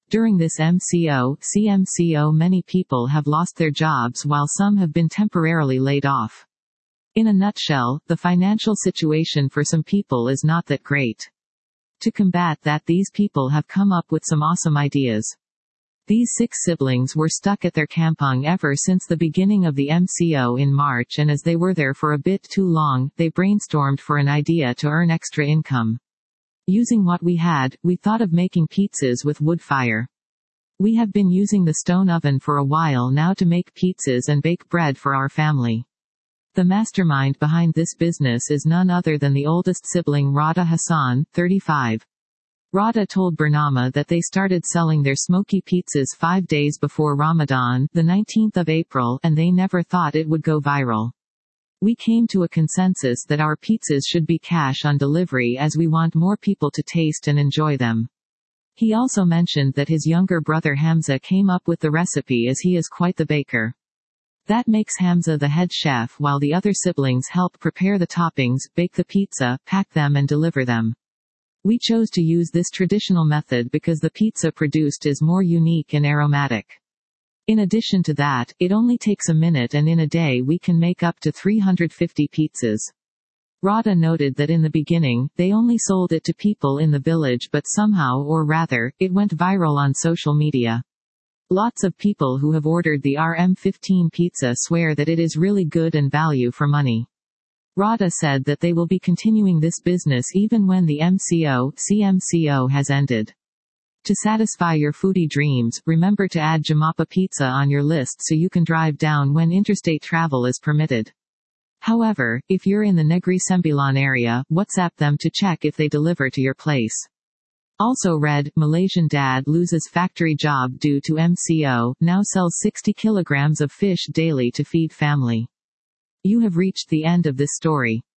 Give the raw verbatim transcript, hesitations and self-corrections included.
During this M C O, C M C O many people have lost their jobs while some have been temporarily laid off. In a nutshell, the financial situation for some people is not that great. To combat that, these people have come up with some awesome ideas. These six siblings were stuck at their kampong ever since the beginning of the M C O in March, and as they were there for a bit too long, they brainstormed for an idea to earn extra income. Using what we had, we thought of making pizzas with wood fire. We have been using the stone oven for a while now to make pizzas and bake bread for our family. The mastermind behind this business is none other than the oldest sibling Radha Hassan, thirty-five. Radha told Burnama that they started selling their smoky pizzas five days before Ramadan, the nineteenth of April, and they never thought it would go viral. We came to a consensus that our pizzas should be cash on delivery as we want more people to taste and enjoy them. He also mentioned that his younger brother Hamza came up with the recipe as he is quite the baker. That makes Hamza the head chef while the other siblings help prepare the toppings, bake the pizza, pack them and deliver them. We chose to use this traditional method because the pizza produced is more unique and aromatic. In addition to that, it only takes a minute and in a day we can make up to three hundred fifty pizzas. Radha noted that in the beginning, they only sold it to people in the village, but somehow, or rather, it went viral on social media. Lots of people who have ordered the R M fifteen pizza swear that it is really good and value for money. Radha said that they will be continuing this business even when the M C O, C M C O has ended. To satisfy your foodie dreams, remember to add Jamapa Pizza on your list so you can drive down when interstate travel is permitted. However, if you're in the Negri Sembilan area, WhatsApp them to check if they deliver to your place. Also read, Malaysian dad loses factory job due to M C O, now sells sixty kilograms of fish daily to feed family. You have reached the end of this story.